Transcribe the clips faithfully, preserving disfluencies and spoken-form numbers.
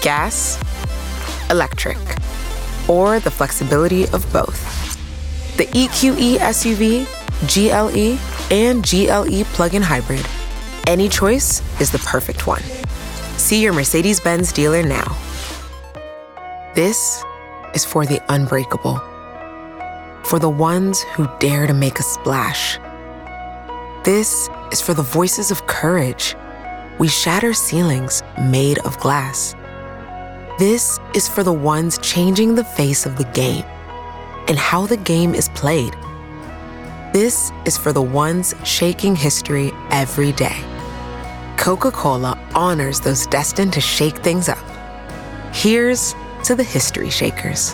Gas, electric, or the flexibility of both. The E Q E S U V, G L E, and G L E plug-in hybrid. Any choice is the perfect one. See your Mercedes-Benz dealer now. This is for the unbreakable. For the ones who dare to make a splash. This is for the voices of courage. We shatter ceilings made of glass. This is for the ones changing the face of the game and how the game is played. This is for the ones shaking history every day. Coca-Cola honors those destined to shake things up. Here's to the history shakers.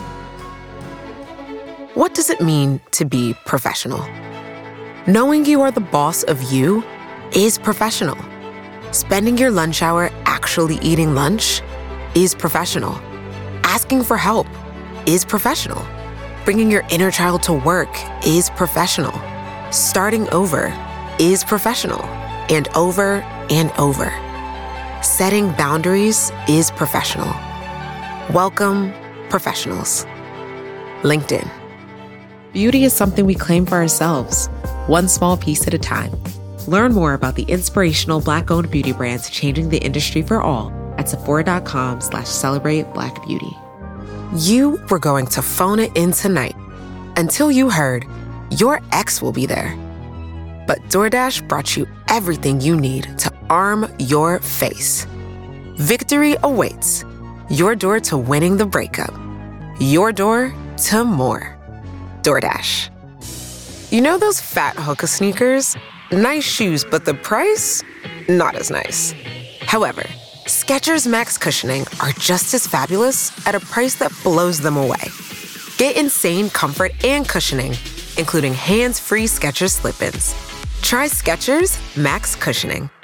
What does it mean to be professional? Knowing you are the boss of you is professional. Spending your lunch hour actually eating lunch is professional. Asking for help is professional. Bringing your inner child to work is professional. Starting over is professional, and over and over. Setting boundaries is professional. Welcome, professionals. LinkedIn. Beauty is something we claim for ourselves, one small piece at a time. Learn more about the inspirational Black-owned beauty brands changing the industry for all at Sephora.com slash celebrate Black beauty. You were going to phone it in tonight until you heard your ex will be there. But DoorDash brought you everything you need to arm your face. Victory awaits. Your door to winning the breakup. Your door to more. DoorDash. You know those fat Hoka sneakers? Nice shoes, but the price? Not as nice. However, Skechers Max Cushioning are just as fabulous at a price that blows them away. Get insane comfort and cushioning, including hands-free Skechers slip-ins. Try Skechers Max Cushioning.